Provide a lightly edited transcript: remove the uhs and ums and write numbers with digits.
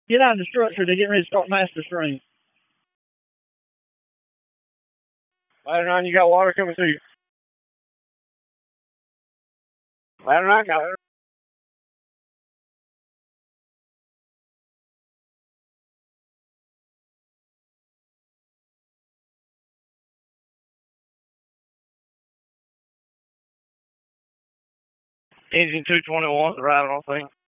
Get out of the structure. They're getting ready to start master stream. Ladder 9, you got water coming through. Ladder 9 got it. Engine 221 arriving on thing.